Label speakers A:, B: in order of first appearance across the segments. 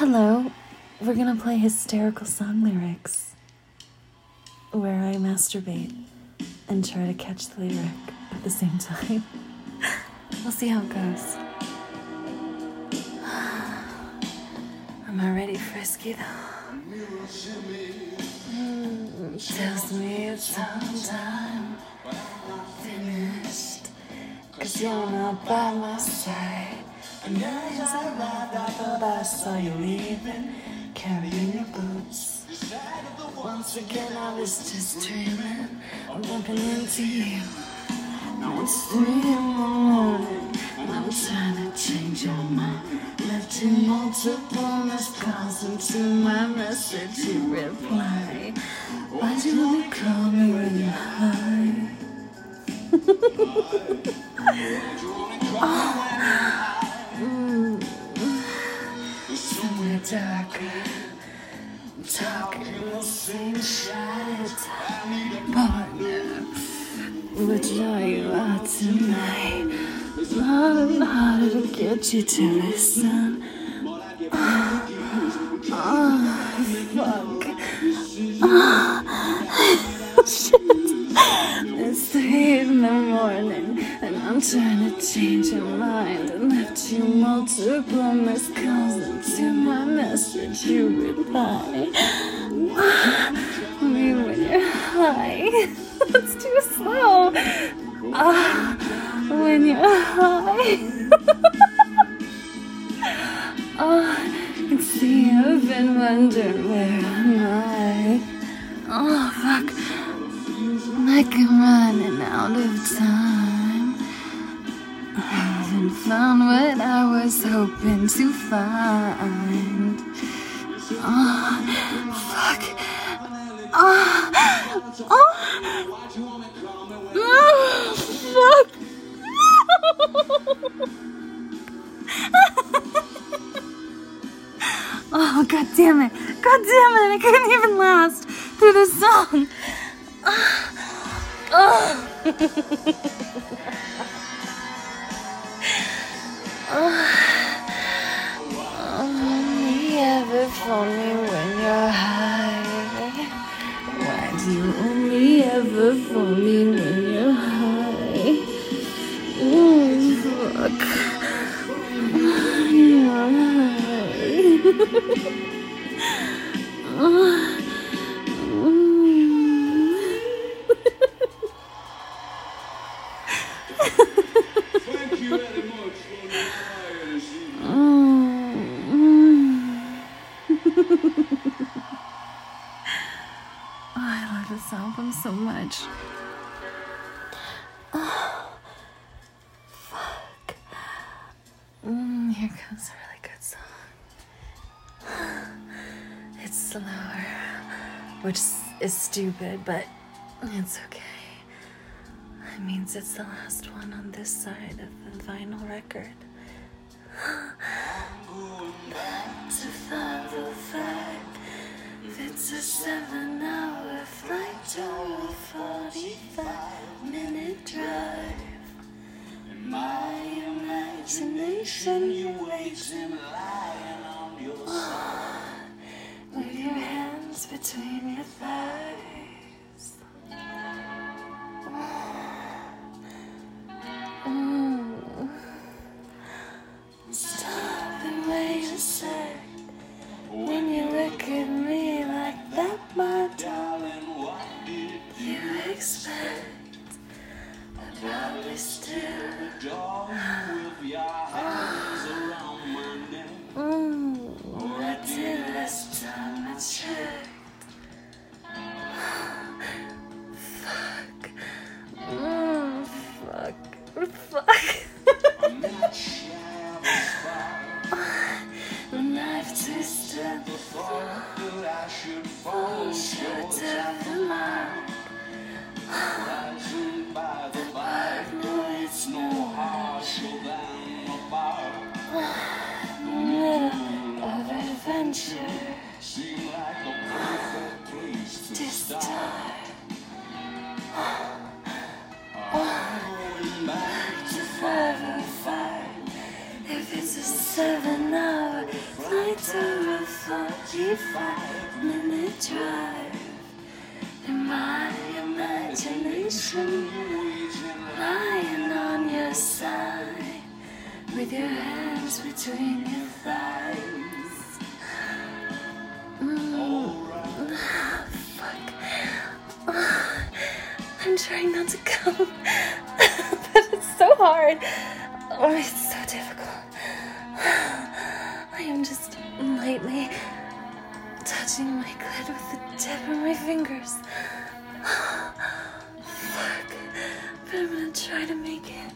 A: Hello, we're gonna play hysterical song lyrics where I masturbate and try to catch the lyric at the same time. We'll see how it goes. I'm already frisky though. Tells me it's time finished, 'cause you're not by my side. And as I arrived, I thought I saw you leaving, carrying your boots. Once again, I was just dreaming of bumping into you. Now it's 3 in the morning, and I'm trying to change your mind. Left you multiple missed calls, and to my message you reply. Why'd you only call me when you're high? Somewhere darker, talking the same shit. Partner, we'll draw you out tonight. It's harder and harder to get you to listen. Fuck. Shit. It's 3 in the morning, and I'm trying to change your mind. And left you multiple missed calls, and to my message you reply. Me when you're high. It's too slow. When you're high. See, I've been wondering where am I? Oh, fuck. Like I'm running out of time. I haven't found what I was hoping to find. Oh, fuck. Fuck. Oh, god damn it. God damn it. I couldn't even last through the song. Only ever phone me when you're high. Why do you only ever phone me when you're high? Fuck. You're high.
B: Thank you very much for the fires.
A: I love this album so much. Fuck. Here comes a really good song. It's slower, which is stupid, but it's okay. It means it's the last one on this side of the vinyl record. Back to 505. It's a 7-hour flight to a 45-minute drive. My imagination, you waiting, lying on your side, with your hands between your thighs. Stop and wait a sec. When you look at me like that, my darling, what did you expect? I'd probably still
B: with your hands around my neck.
A: 45-minute drive. In my imagination, lying on your side, with your hands between your thighs. Fuck. I'm trying not to come, but it's so hard. Oh, it's so difficult. I am just lightly touching my clit with the tip of my fingers. Fuck. But I'm gonna try to make it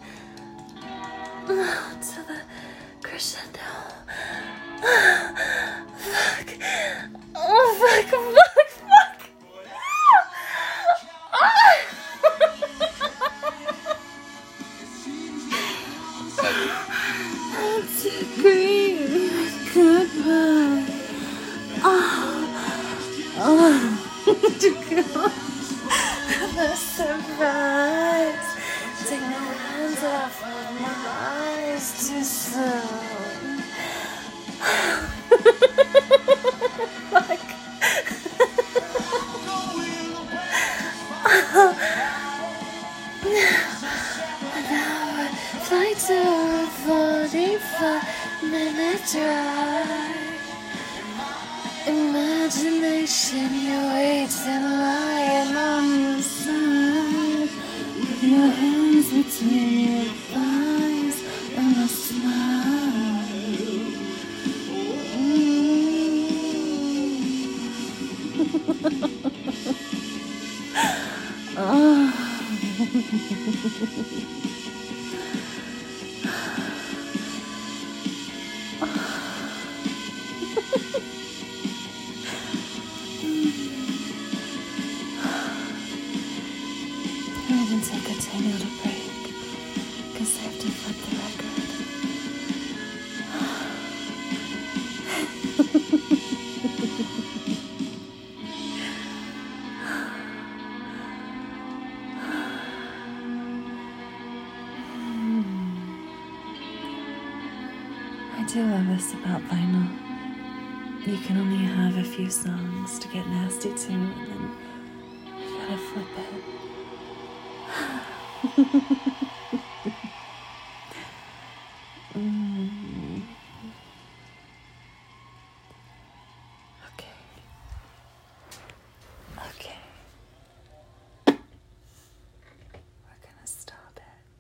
A: to the crescendo. Fuck. Oh, fuck, fuck, fuck. It's a great goodbye. The surprise. Take my hands off of my eyes too soon. Fuck. An hour flight to a 45-minute drive. Imagination, you're waiting, lying on your side, with your hands between your thighs and a smile. I even take a tiny little break, because I have to flip the record. I do love this about vinyl. You can only have a few songs to get nasty to, and then you gotta flip it. Okay. We're gonna stop it.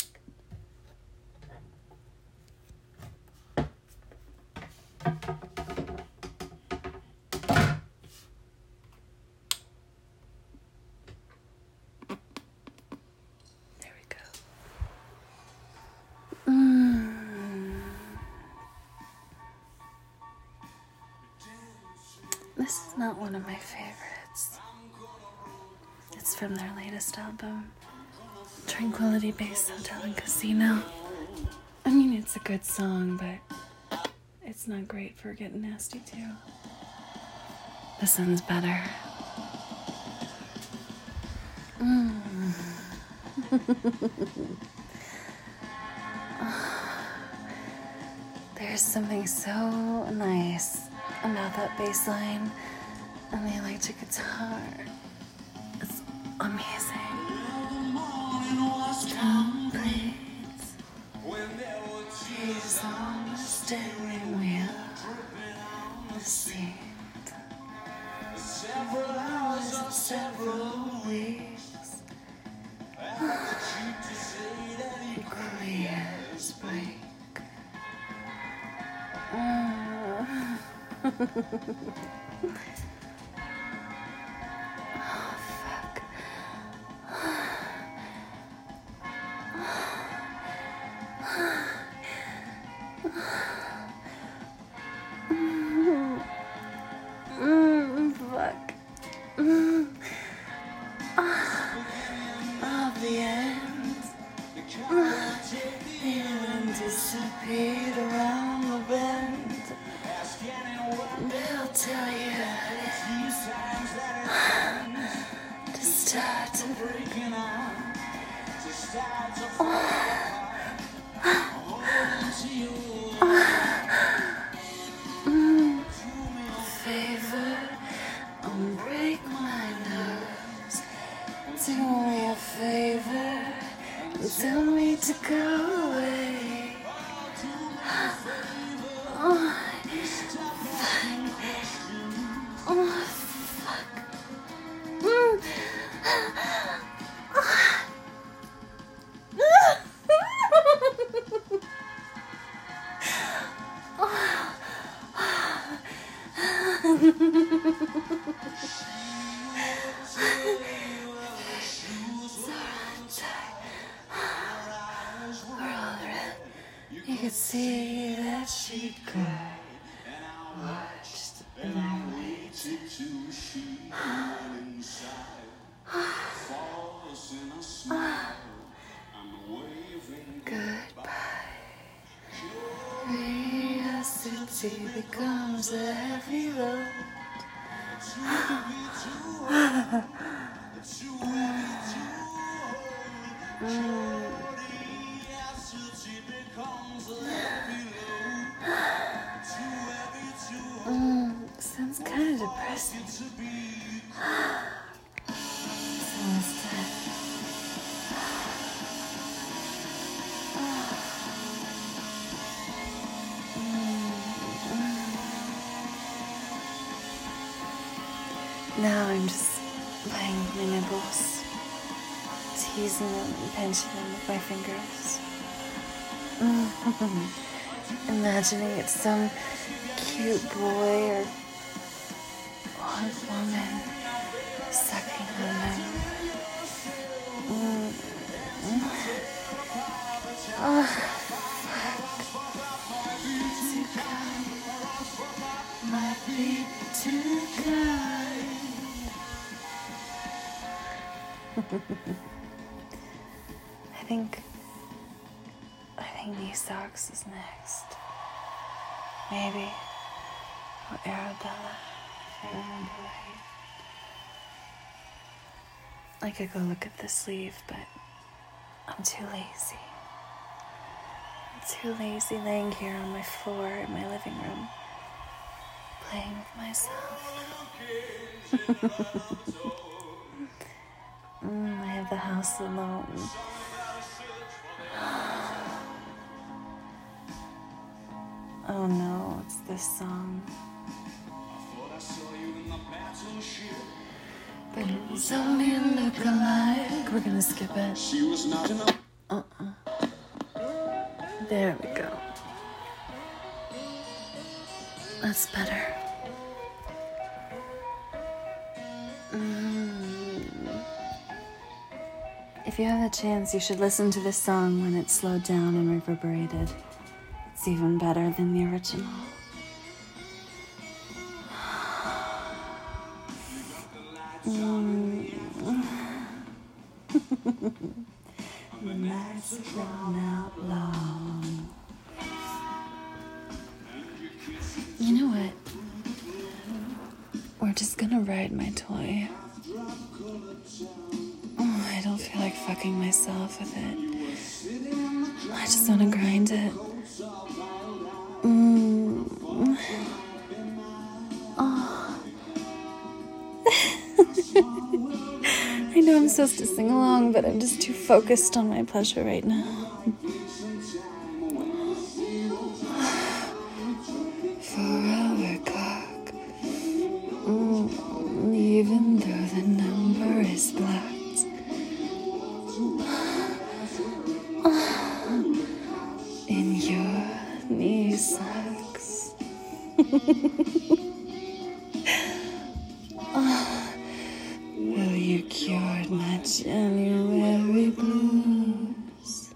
A: There we go. This is not one of my favorites. It's from their latest album, Tranquility Base Hotel and Casino. I mean, it's a good song, but it's not great for getting nasty too. This one's better. There's something so nice about that bass line and the electric guitar. It's amazing. Complete. He's on the steering wheel, the seat. Several hours and several weeks. Careers break. Oh, fuck. Fuck. Of the end. And disappeared around the bend. They'll tell you to start to breaking out. You could see that she cried. Watched and I waited till she went inside. Falls in a smile. I'm waving goodbye. Curiosity becomes a heavy load. Sounds kind of depressing. It's almost time. Now I'm just playing with my nipples, teasing them and pinching them with my fingers. Imagining it's some cute boy or woman sucking on them. Oh, fuck. Might be too kind. I think Knee Socks is next. Maybe. Or Arabella, if I remember right. I could go look at the sleeve, but I'm too lazy. I'm too lazy laying here on my floor in my living room, playing with myself. I have the house alone. Oh no, it's this song. But it was only a look-alike. We're gonna skip it. She was not enough. There we go. That's better. If you have the chance, you should listen to this song when it's slowed down and reverberated. It's even better than the original. The nights have drawn out long. You know what? We're just gonna ride my toy. I don't feel like fucking myself with it. I just want to grind it. I know I'm supposed to sing along, but I'm just too focused on my pleasure right now. Forever cock. Even though the number is blocked. In your knee socks. Well, you cured my January blues.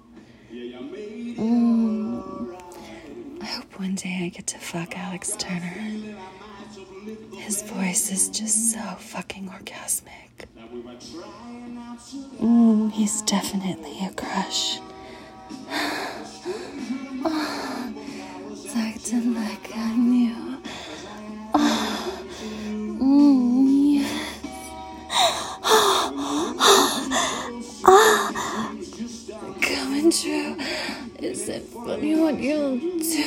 A: I hope one day I get to fuck Alex Turner. His voice is just so fucking orgasmic. He's definitely a crush. It's acting like I knew. Coming true. Is it funny what you'll do?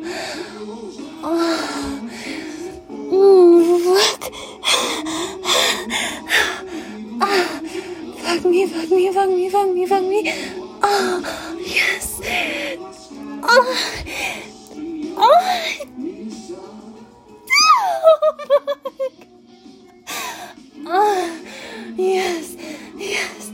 A: Fuck me, fuck me, fuck me, fuck me, fuck me. Oh, yes. Oh, yes, yes.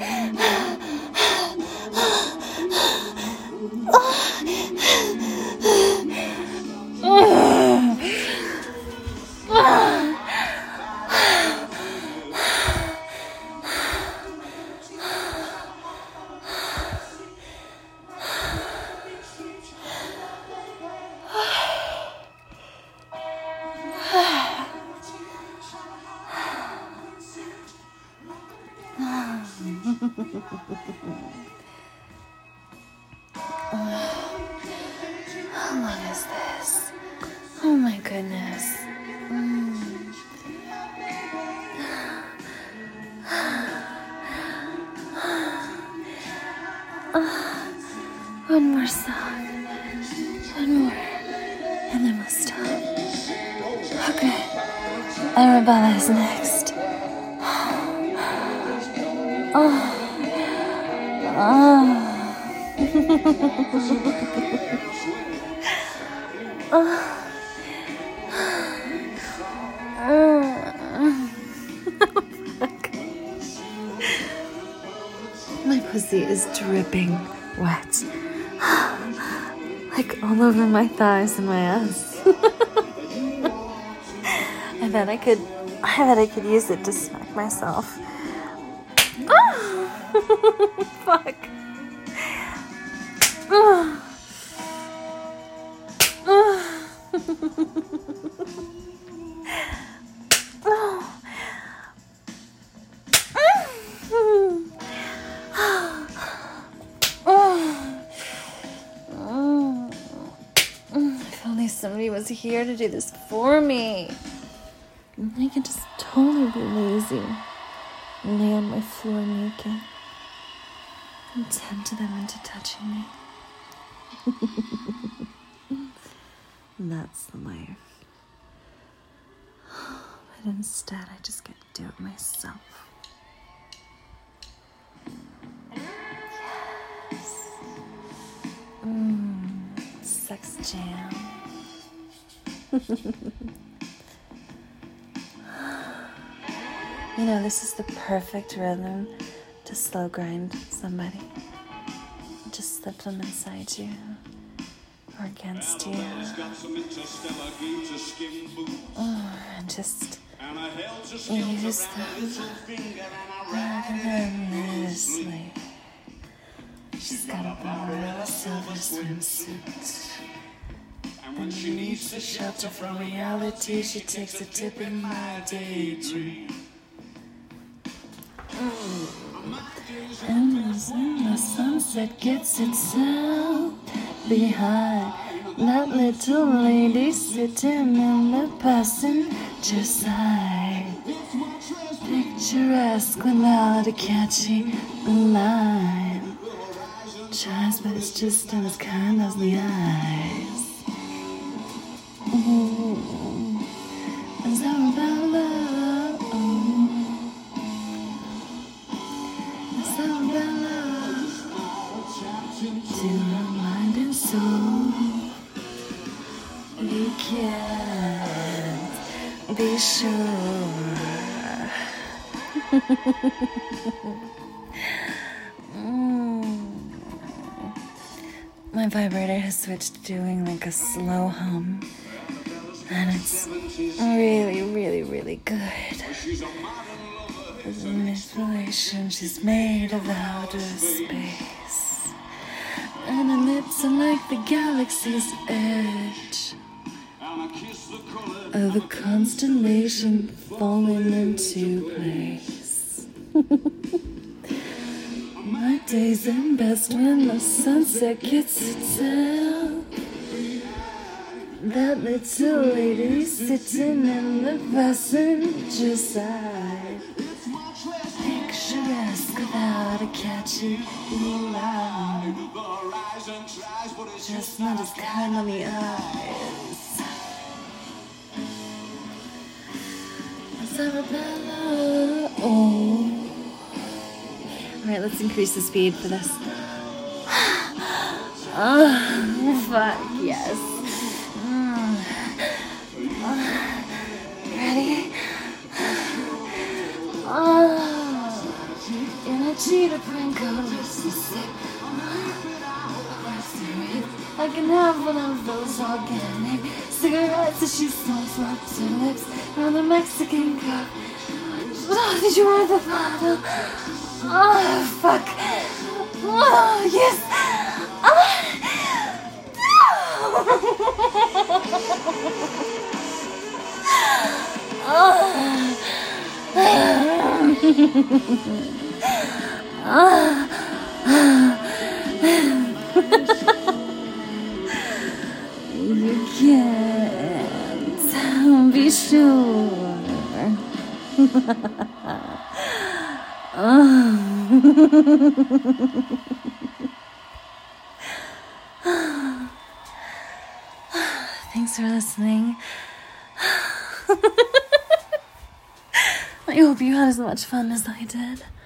A: How long is this? Oh my goodness. One more song. One more. And then we'll stop. Okay. Arabella is next. My pussy is dripping wet. Like all over my thighs and my ass. I bet I could use it to smack myself. Fuck. If only somebody was here to do this for me. I could just totally be lazy and lay on my floor naked and tempt them into touching me. That's the life. But instead, I just get to do it myself. Yes. Sex jam. You know, this is the perfect rhythm to slow grind somebody. Just slip them inside you or against you. And just use them relentlessly. She's got a blue silver swimsuit. Underneath the shelter from reality, she takes a dip in my daydream. And as the sunset gets itself behind that little lady sitting in the passenger side, picturesque without a catchy line. Tries, but it's just as kind as the eyes. As Arabella, to her mind and soul, you can't be sure. My vibrator has switched to doing like a slow hum, and it's really, really, really good. It's a manipulation, she's made of outer space, and her lips are like the galaxy's edge of a constellation falling into place. My days end best when the sunset gets itself. That little lady sitting in the passenger side, picturesque without a catchy line, just not as kind on the eyes as Arabella. Oh. Alright, let's increase the speed for this. Oh, fuck, yes. Ready? In a cheetah print coat, so sick. I can have one of those organic cigarettes that she smokes up to her lips on the Mexican cup. Oh, did you want the bottle? Oh, fuck. Oh, yes. You can't be sure. Thanks for listening. I hope you had as much fun as I did.